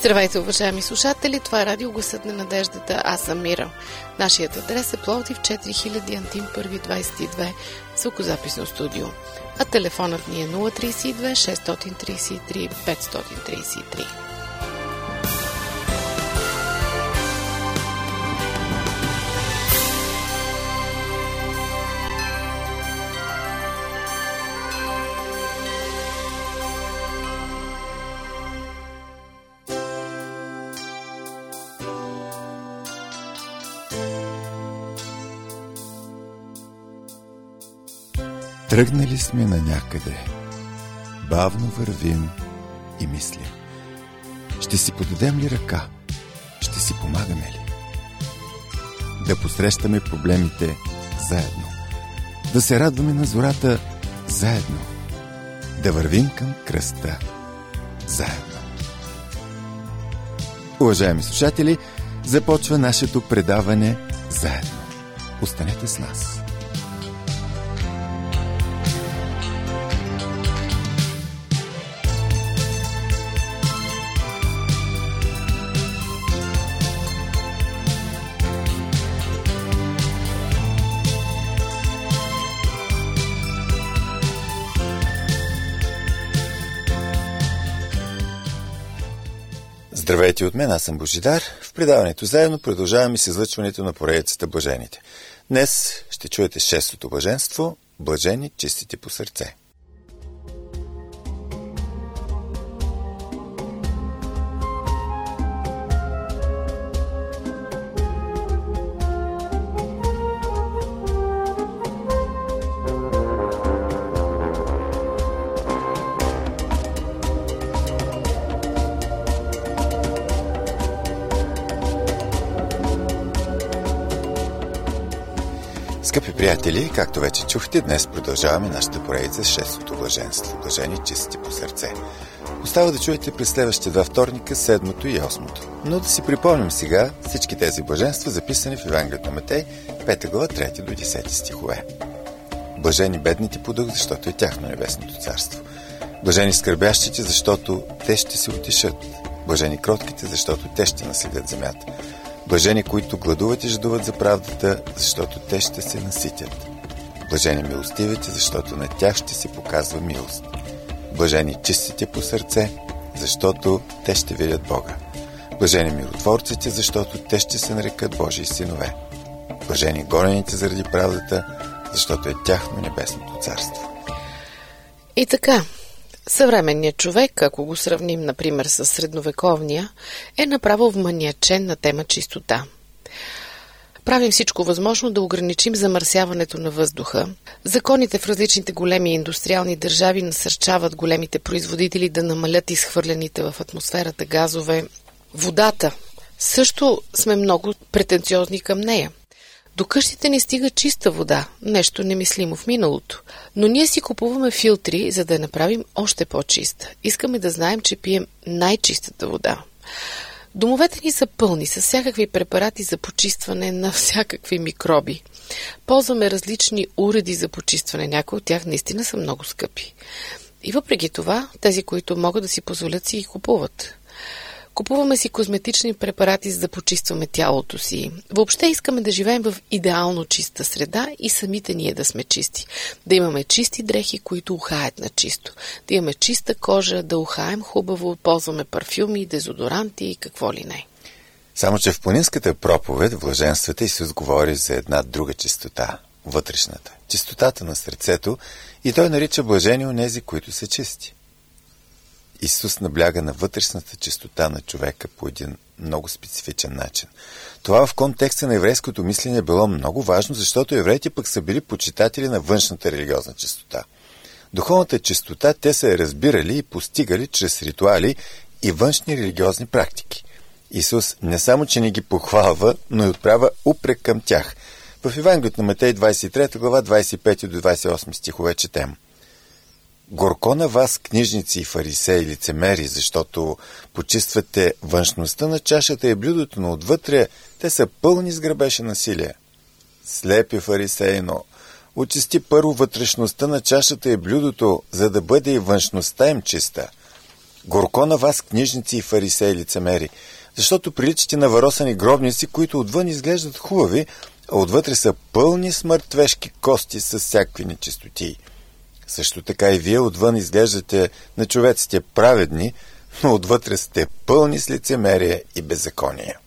Здравейте, уважаеми слушатели! Това е радио Гласът на надеждата. Аз съм Мира. Нашият адрес е Пловдив 4000 Антим 1 22, звукозаписно студио. А телефонът ни е 032 633 533. Тръгнали сме на някъде, бавно вървим и мислим. Ще си подадем ли ръка? Ще си помагаме ли? Да посрещаме проблемите заедно. Да се радваме на зората заедно. Да вървим към кръста заедно. Уважаеми слушатели, започва нашето предаване заедно. Останете с нас. Здравейте от мен, аз съм Божидар. В предаването заедно продължаваме с излъчването на поредицата Блажените. Днес ще чуете 6-то блаженство – Блажени чистите по сърце. Скъпи приятели, както вече чухте, днес продължаваме нашата поредица с 6-то блаженство – Блажени чисти по сърце. Остава да чуете през следващите два вторника, 7-то и 8-то. Но да си припомним сега всички тези блаженства, записани в Евангелието на Матей, 5 глава, 3 до 10 стихове. Блажени бедните по дух, защото е тяхно небесното царство. Блажени скърбящите, защото те ще се утешат. Блажени кротките, защото те ще наследят земята. Блажени, които гладуват и жадуват за правдата, защото те ще се наситят. Блажени милостивите, защото на тях ще се показва милост. Блажени чистите по сърце, защото те ще видят Бога. Блажени миротворците, защото те ще се нарекат Божии синове. Блажени гонените заради правдата, защото е тяхно небесното царство. И така, съвременният човек, ако го сравним, например, с средновековния, е направо вманиачен на тема чистота. Правим всичко възможно да ограничим замърсяването на въздуха. Законите в различните големи индустриални държави насърчават големите производители да намалят изхвърлените в атмосферата газове. Водата. Също сме много претенциозни към нея. До къщите ни стига чиста вода, нещо немислимо в миналото. Но ние си купуваме филтри, за да я направим още по-чиста. Искаме да знаем, че пием най-чистата вода. Домовете ни са пълни с всякакви препарати за почистване на всякакви микроби. Ползваме различни уреди за почистване, някои от тях наистина са много скъпи. И въпреки това, тези, които могат да си позволят, си ги купуват. Купуваме си козметични препарати, за да почистваме тялото си. Въобще искаме да живеем в идеално чиста среда и самите ние да сме чисти. Да имаме чисти дрехи, които ухаят на чисто. Да имаме чиста кожа, да ухаем хубаво, ползваме парфюми, дезодоранти и какво ли не. Само че в планинската проповед в блаженствата Исус говори за една друга чистота – вътрешната. Чистотата на сърцето, и той нарича блажени онези, които са чисти. Исус набляга на вътрешната чистота на човека по един много специфичен начин. Това в контекста на еврейското мислене било много важно, защото евреите пък са били почитатели на външната религиозна чистота. Духовната чистота те са я разбирали и постигали чрез ритуали и външни религиозни практики. Исус не само, че не ги похвалва, но и отправя упрек към тях. В Евангелието на Матей 23 глава 25 до 28 стихове четем: Горко на вас, книжници и фарисеи, лицемери, защото почиствате външността на чашата и блюдото, но отвътре те са пълни с грабеж и насилие. Слепи фарисеино, очисти първо вътрешността на чашата и блюдото, за да бъде и външността им чиста. Горко на вас, книжници и фарисеи лицемери, защото приличате на варосани гробници, които отвън изглеждат хубави, а отвътре са пълни с мъртвешки кости с всякакви нечистотии. Също така и вие отвън изглеждате на човеците праведни, но отвътре сте пълни с лицемерие и беззаконие.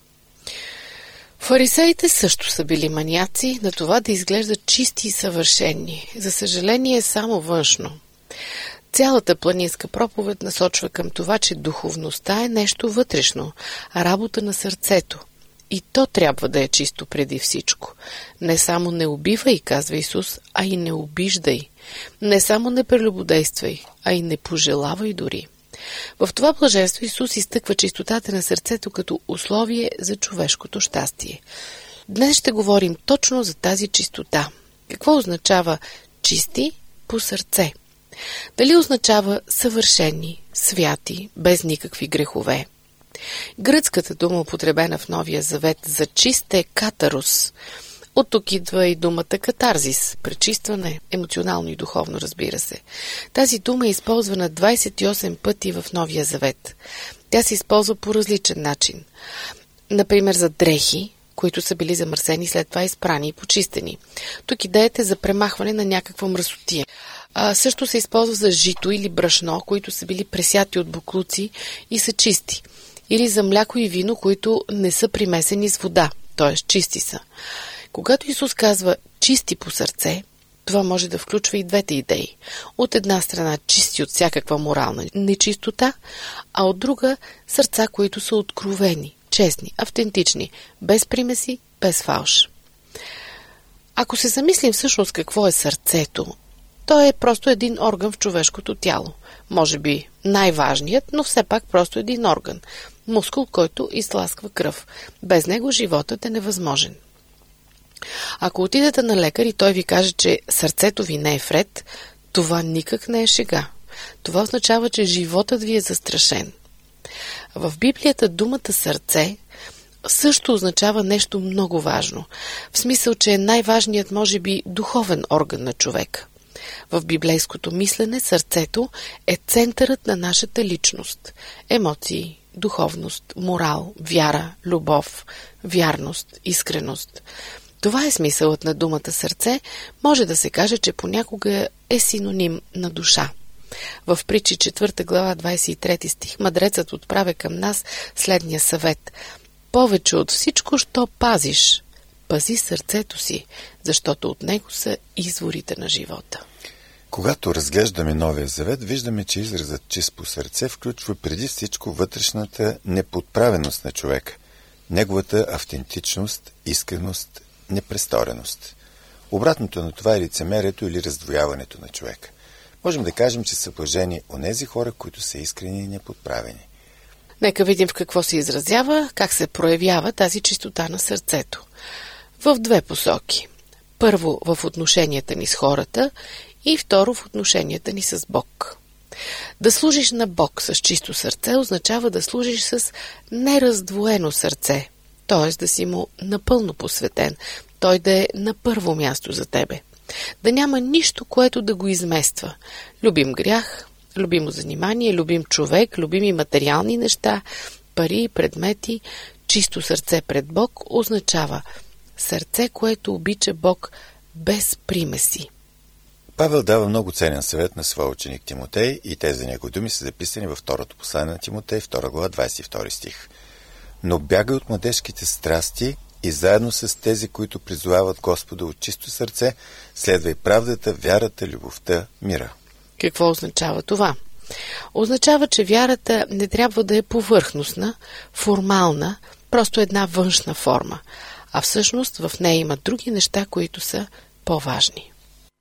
Фарисеите също са били маняци на това да изглеждат чисти и съвършени. За съжаление, само външно. Цялата планинска проповед насочва към това, че духовността е нещо вътрешно, работа на сърцето. И то трябва да е чисто преди всичко. Не само не убивай, казва Исус, а и не обиждай. Не само не прелюбодействай, а и не пожелавай дори. В това блаженство Исус изтъква чистотата на сърцето като условие за човешкото щастие. Днес ще говорим точно за тази чистота. Какво означава чисти по сърце? Дали означава съвършени, святи, без никакви грехове? Гръцката дума, употребена в Новия Завет за чист е катарос. От тук идва и думата катарзис, пречистване, емоционално и духовно, разбира се. Тази дума е използвана 28 пъти в Новия Завет. Тя се използва по различен начин. Например, за дрехи, които са били замърсени, след това изпрани и почистени. Тук идеята е за премахване на някаква мръсотия. Също се използва за жито или брашно, които са били пресяти от боклуци и са чисти. Или за мляко и вино, които не са примесени с вода, т.е. чисти са. Когато Исус казва чисти по сърце, това може да включва и двете идеи. От една страна чисти от всякаква морална нечистота, а от друга сърца, които са откровени, честни, автентични, без примеси, без фалш. Ако се замислим всъщност какво е сърцето, то е просто един орган в човешкото тяло. Може би най-важният, но все пак просто един орган. Мускул, който изтласква кръв. Без него животът е невъзможен. Ако отидете на лекар и той ви каже, че сърцето ви не е вред, това никак не е шега. Това означава, че животът ви е застрашен. В Библията думата сърце също означава нещо много важно. В смисъл, че е най-важният, може би, духовен орган на човека. В библейското мислене сърцето е центърът на нашата личност. Емоции, духовност, морал, вяра, любов, вярност, искреност. Това е смисълът на думата сърце. Може да се каже, че понякога е синоним на душа. В Притчи 4 глава 23 стих мъдрецът отправя към нас следния съвет. Повече от всичко, що пазиш, пази сърцето си, защото от него са изворите на живота. Когато разглеждаме Новия Завет, виждаме, че изразът чист по сърце включва преди всичко вътрешната неподправеност на човека, неговата автентичност, искреност, непрестореност. Обратното на това е лицемерието или раздвояването на човека. Можем да кажем, че са блажени онези хора, които са искрени и неподправени. Нека видим в какво се изразява, как се проявява тази чистота на сърцето. В две посоки. Първо, в отношенията ни с хората и второ, в отношенията ни с Бог. Да служиш на Бог с чисто сърце означава да служиш с нераздвоено сърце, т.е. да си му напълно посветен, той да е на първо място за тебе. Да няма нищо, което да го измества. Любим грях, любимо занимание, любим човек, любими материални неща, пари, предмети. Чисто сърце пред Бог означава сърце, което обича Бог без примеси. Павел дава много ценен съвет на своя ученик Тимотей и тези негови думи са записани във второто послание на Тимотей, 2 глава, 22 стих. Но бягай от младежките страсти и заедно с тези, които призовават Господа от чисто сърце, следвай правдата, вярата, любовта, мира. Какво означава това? Означава, че вярата не трябва да е повърхностна, формална, просто една външна форма, а всъщност в нея има други неща, които са по-важни.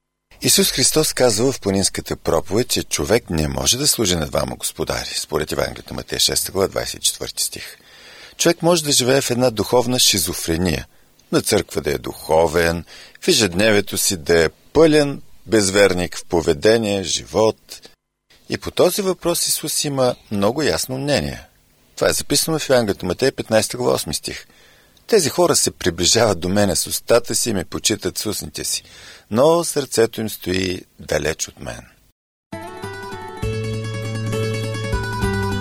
Исус Христос казва в планинската проповед, че човек не може да служи на двама господари, според Евангелието на Матея 6 глава 24 стих. Човек може да живее в една духовна шизофрения, на църква да е духовен, в ежедневието си да е пълен безверник в поведение, живот. И по този въпрос Исус има много ясно мнение. Това е записано в Евангелието на Матея 15 глава 8 стих. Тези хора се приближават до мене с устата си и ме почитат с устните си, но сърцето им стои далеч от мен.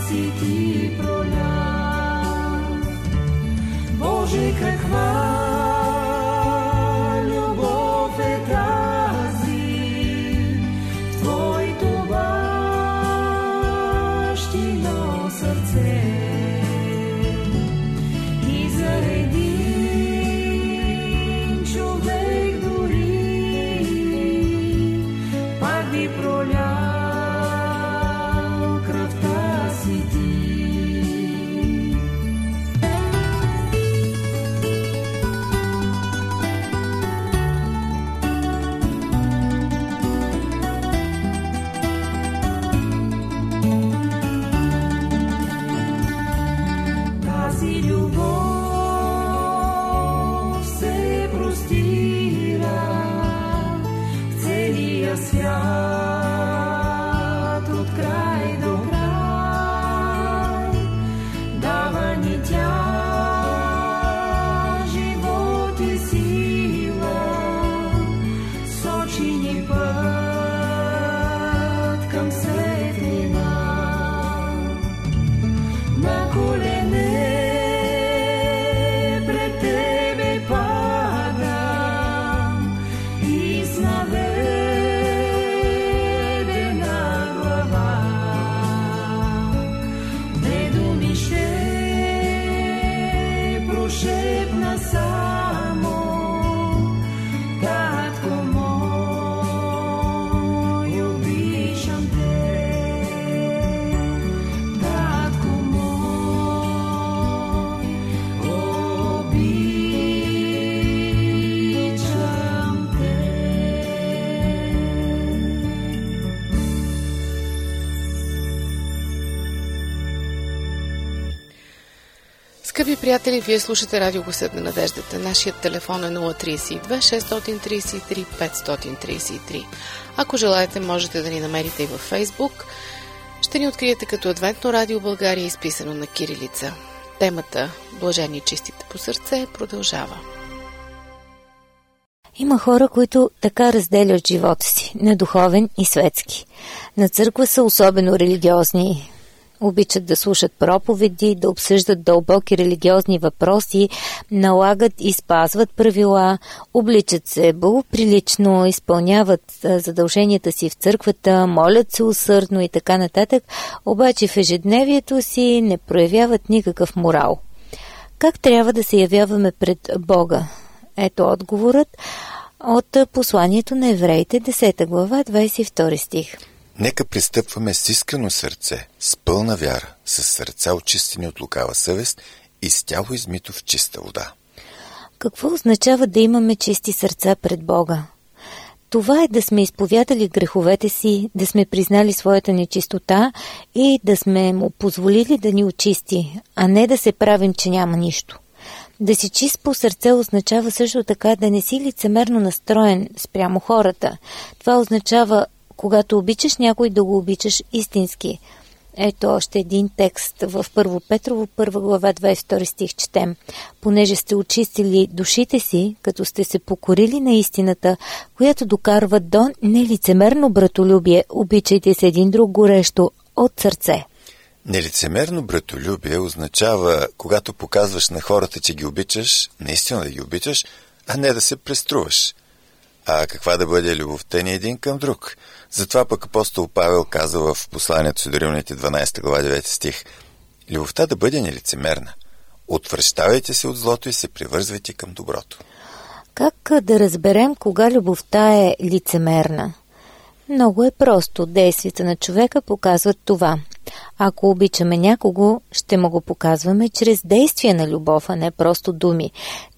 си ти проля. Боже, каква любов е тази в Твоето бащино сърце. И за един човек дори пак би пролял кръвта си ти. Тази любов се простира в целия свят от край до край. Дава ни тя живот и сила, сочи ни път към светлина. На колене пред Тебе падам и с наведена глава. Две думи ще прошепна само: Татко мой, обичам Те. Татко мой, обичам Те. Скъпи приятели, вие слушате Радио Гласът на надеждата. Нашият телефон е 032 633 533. Ако желаете, можете да ни намерите и във Фейсбук. Ще ни откриете като Адвентно радио България, изписано на кирилица. Темата "Блажени и чистите по сърце" продължава. Има хора, които така разделят живота си на духовен и светски. На църква са особено религиозни. Обичат да слушат проповеди, да обсъждат дълбоки религиозни въпроси, налагат и спазват правила, обличат се благоприлично, изпълняват задълженията си в църквата, молят се усърдно и така нататък, обаче в ежедневието си не проявяват никакъв морал. Как трябва да се явяваме пред Бога? Ето отговорът от посланието на Евреите, 10 глава, 22 стих. Нека пристъпваме с искрено сърце, с пълна вяра, с сърца очистени от лукава съвест и с тяло измито в чиста вода. Какво означава да имаме чисти сърца пред Бога? Това е да сме изповядали греховете си, да сме признали своята нечистота и да сме му позволили да ни очисти, а не да се правим, че няма нищо. Да си чист по сърце означава също така да не си лицемерно настроен спрямо хората. Това означава, когато обичаш някой, да го обичаш истински. Ето още един текст в 1 Петрово, 1 глава, 22 стих четем. Понеже сте очистили душите си, като сте се покорили на истината, която докарва до нелицемерно братолюбие, обичайте се един друг горещо от сърце. Нелицемерно братолюбие означава, когато показваш на хората, че ги обичаш, наистина да ги обичаш, а не да се преструваш. А каква да бъде любовта ни един към друг? Затова пък апостол Павел каза в посланието си до Римляните 12 глава 9 стих: любовта да бъде нелицемерна. Отвръщавайте се от злото и се привързвайте към доброто. Как да разберем кога любовта е лицемерна? Много е просто. Действията на човека показват това. Ако обичаме някого, ще му го показваме чрез действия на любов, а не просто думи.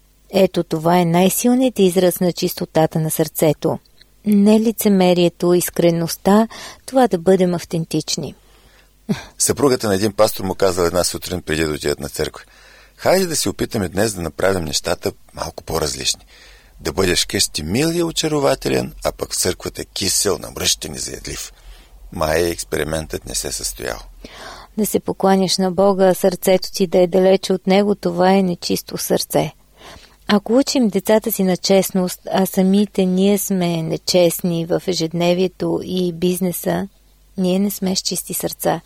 Ето това е най-силният израз на чистотата на сърцето. Не лицемерието, искреността, това да бъдем автентични. Съпругата на един пастор му казала една сутрин преди да отидат на църква: хайде да се опитаме днес да направим нещата малко по-различни. Да бъдеш къщи мил и очарователен, а пък в църквата кисел, намръщен и заедлив. Май експериментът не се състоял. Да се покланяш на Бога, а сърцето ти да е далече от Него, това е нечисто сърце. Ако учим децата си на честност, а самите ние сме нечестни в ежедневието и бизнеса, Ние не сме с чисти сърца.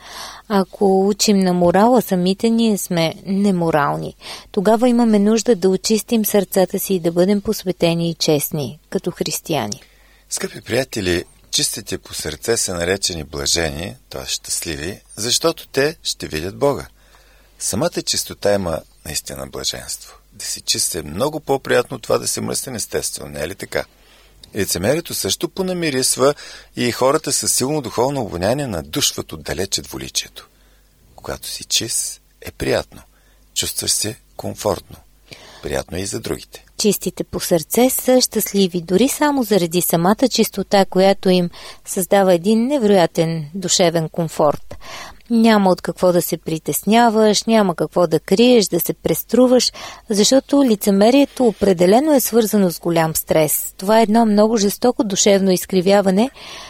Ако учим на морала, самите ние сме неморални. Тогава имаме нужда да очистим сърцата си и да бъдем посветени и честни, като християни. Скъпи приятели, чистите по сърце са наречени блажени, т.е. щастливи, защото те ще видят Бога. Самата чистота има наистина блаженство. Да си чист е много по-приятно от това да се мръсен, естествено, не е ли така? Лицемерието също понамирисва и хората с силно духовно обоняние надушват отдалече двуличието. Когато си чист, е приятно. Чувстваш се комфортно. Приятно е и за другите. Чистите по сърце са щастливи, дори само заради самата чистота, която им създава един невероятен душевен комфорт. Няма от какво да се притесняваш, няма какво да криеш, да се преструваш, защото лицемерието определено е свързано с голям стрес. Това е едно много жестоко душевно изкривяване,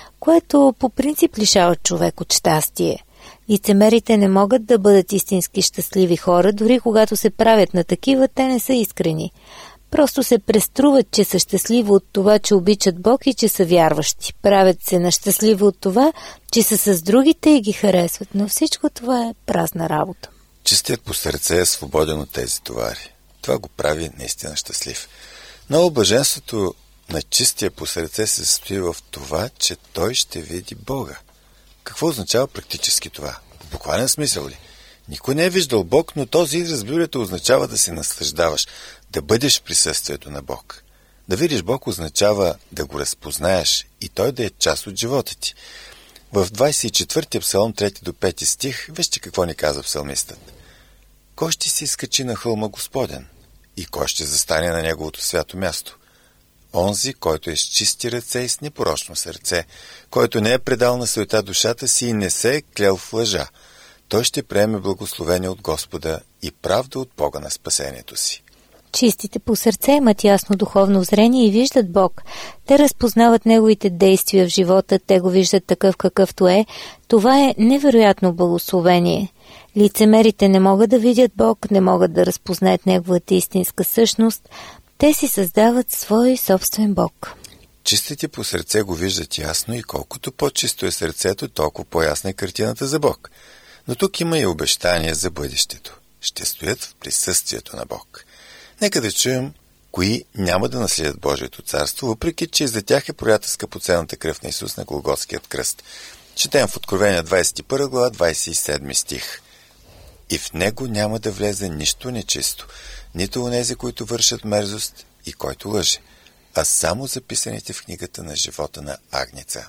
което по принцип лишава човек от щастие. Лицемерите не могат да бъдат истински щастливи хора, дори когато се правят на такива, те не са искрени. Просто се преструват, че са щастливи от това, че обичат Бог и че са вярващи. Правят се на щастливи от това, че са с другите и ги харесват, но всичко това е празна работа. Чистият по сърце е свободен от тези товари. Това го прави наистина щастлив. Но блаженството на чистия по сърце се състои в това, че той ще види Бога. Какво означава практически това? В буквален смисъл ли? Никой не е виждал Бог, но този израз в Библията означава да се наслаждаваш, да бъдеш в присъствието на Бог. Да видиш Бог означава да го разпознаеш и той да е част от живота ти. В 24-ти псалом 3 до 5 стих, вижте какво ни казва псалмистът. Кой ще се изкачи на хълма Господен и кой ще застане на неговото свято място? Онзи, който е с чисти ръце и с непорочно сърце, който не е предал на суета душата си и не се е клел в лъжа, той ще приеме благословение от Господа и правда от Бога на спасението си. Чистите по сърце имат ясно духовно зрение и виждат Бог. Те разпознават Неговите действия в живота, те го виждат такъв какъвто е. Това е невероятно благословение. Лицемерите не могат да видят Бог, не могат да разпознаят Неговата истинска същност. Те си създават свой собствен Бог. Чистите по сърце го виждат ясно и колкото по-чисто е сърцето, толкова по-ясна е картината за Бог. Но тук има и обещание за бъдещето. Ще стоят в присъствието на Бог. Нека да чуем кои няма да наследят Божието царство, въпреки че за тях е пролята скъпоценната кръв на Исус на Голготският кръст. Четем в Откровение 21 глава 27 стих. И в него няма да влезе нищо нечисто, нито онези, които вършат мерзост и който лъже, а само записаните в книгата на живота на Агнеца.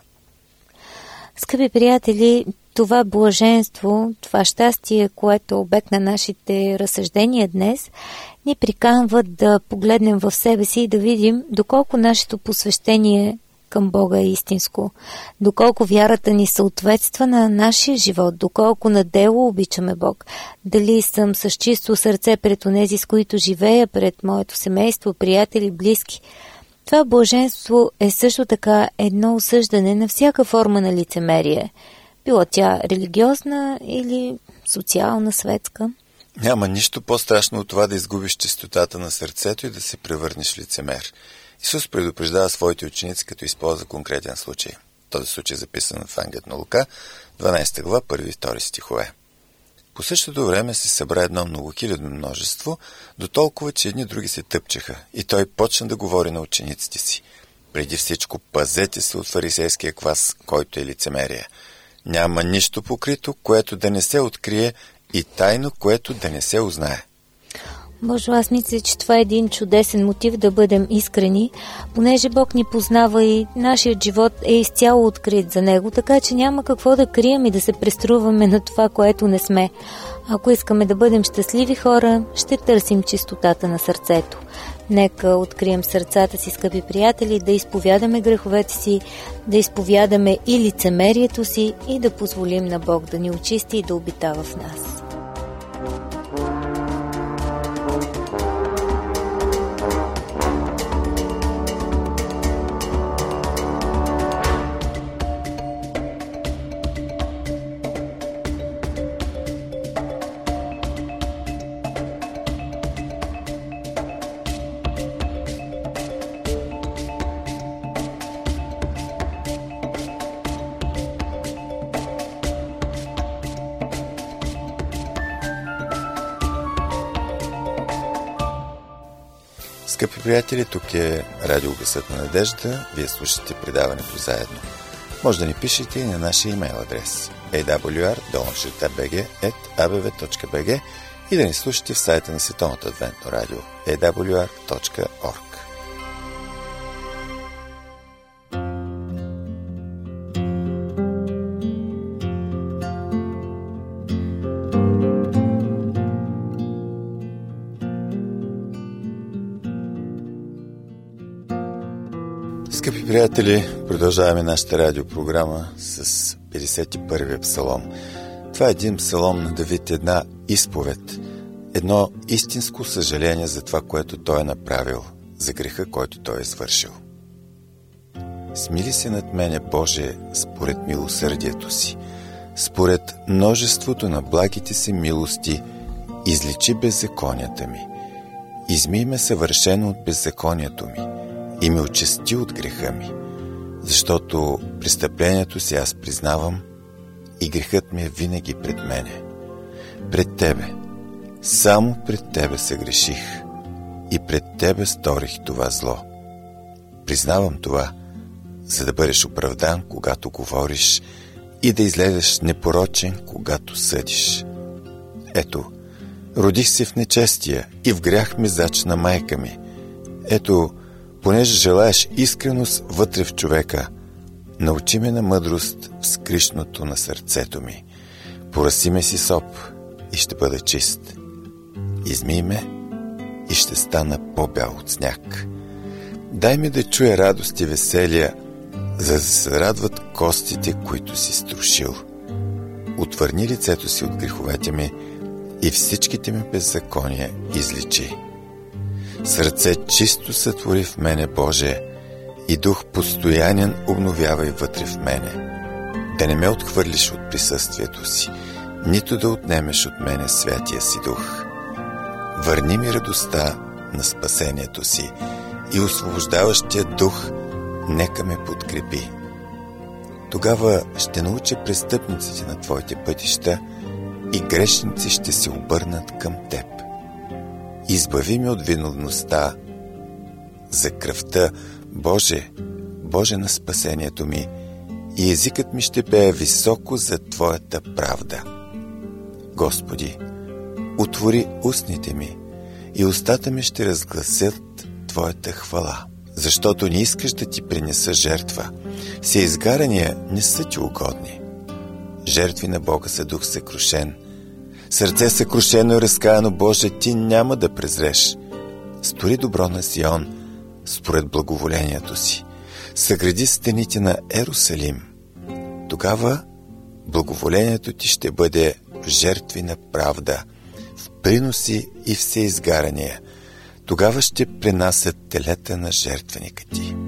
Скъпи приятели, това блаженство, това щастие, което е обект на нашите разсъждения днес, ни приканва да погледнем в себе си и да видим доколко нашето посвещение към Бога е истинско, доколко вярата ни съответства на нашия живот, доколко на дело обичаме Бог, дали съм с чисто сърце пред онези, с които живея, пред моето семейство, приятели, близки. Това блаженство е също така едно осъждане на всяка форма на лицемерие, било тя религиозна или социална, светска. Няма нищо по-страшно от това да изгубиш чистотата на сърцето и да се превърнеш в лицемер. Исус предупреждава своите ученици, като използва конкретен случай. Този случай е записан в Евангелието на Лука, 12 глава, 1 и 2 стихове. По същото време се събра едно многохилядно множество, до толкова, че едни други се тъпчеха, и той почна да говори на учениците си. Преди всичко, пазете се от фарисейския квас, който е лицемерие. Няма нищо покрито, което да не се открие, и тайно, което да не се узнае. Боже, аз мисля, че това е един чудесен мотив да бъдем искрени, понеже Бог ни познава и нашият живот е изцяло открит за Него, така че няма какво да крием и да се преструваме на това, което не сме. Ако искаме да бъдем щастливи хора, ще търсим чистотата на сърцето. Нека открием сърцата си, скъпи приятели, да изповядаме греховете си, да изповядаме и лицемерието си и да позволим на Бог да ни очисти и да обитава в нас. Скъпи приятели, тук е Радио Гласът на надеждата. Вие слушате предаването заедно. Може да ни пишете и на нашия имейл адрес awr@abv.bg и да ни слушате в сайта на Световното адвентно радио awr.org. Скъпи приятели, продължаваме нашата радиопрограма с 51-я псалом. Това е един псалом на Давид, една изповед, едно истинско съжаление за това, което той е направил, за греха, който той е свършил. Смили се над мене, Боже, според милосърдието си, според множеството на благите си милости, изличи беззаконията ми, измий ме съвършено от беззаконието ми и ме очисти от греха ми, защото престъплението си аз признавам и грехът ми е винаги пред мене. Пред Тебе, само пред Тебе съгреших и пред Тебе сторих това зло. Признавам това, за да бъдеш оправдан, когато говориш, и да излезеш непорочен, когато съдиш. Ето, родих се в нечестие и в грях ме зачна майка ми. Ето, понеже желаеш искреност вътре в човека, научи ме на мъдрост в скришното на сърцето ми. Пораси ме си соп и ще бъда чист. Измий ме и ще стана по-бял от сняг. Дай ми да чуя радост и веселия, за да се радват костите, които си струшил. Отвърни лицето си от греховете ми и всичките ми беззакония изличи. Сърце чисто сътвори в мене, Боже, и дух постоянен обновявай вътре в мене. Да не ме отхвърлиш от присъствието си, нито да отнемеш от мене святия си дух. Върни ми радостта на спасението си и освобождаващия дух нека ме подкрепи. Тогава ще науча престъпниците на Твоите пътища и грешници ще се обърнат към Теб. Избави ме от виновността за кръвта, Боже, Боже на спасението ми, и езикът ми ще пее високо за Твоята правда. Господи, отвори устните ми и устата ми ще разгласят Твоята хвала, защото не искаш да Ти принеса жертва. Всеизгарания не са Ти угодни. Жертви на Бога са дух съкрушен. Сърце съкрушено и разкаяно, Боже, Ти няма да презреш. Стори добро на Сион, според благоволението си. Съгради стените на Ерусалим. Тогава благоволението Ти ще бъде в жертви на правда, в приноси и всеизгарания. Тогава ще принасят телета на жертвеника Ти.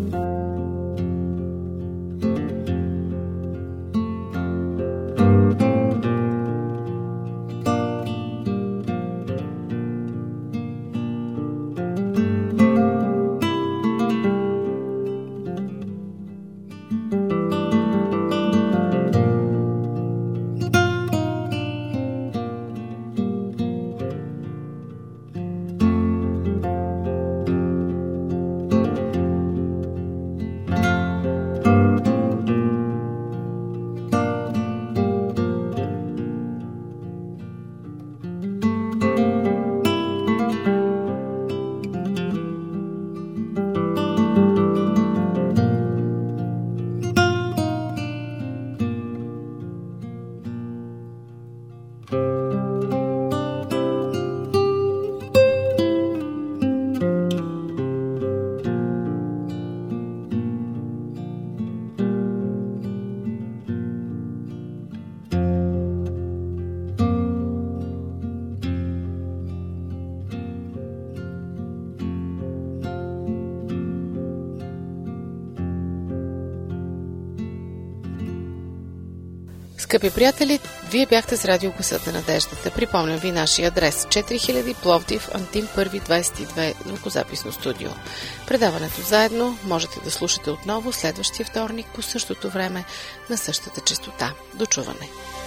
Скъпи приятели, вие бяхте с Радио Гласът на надеждата. Припомням ви нашия адрес: 4000 Пловдив, Антим 1 22, звукозаписно студио. Предаването заедно можете да слушате отново следващия вторник по същото време на същата честота. До чуване!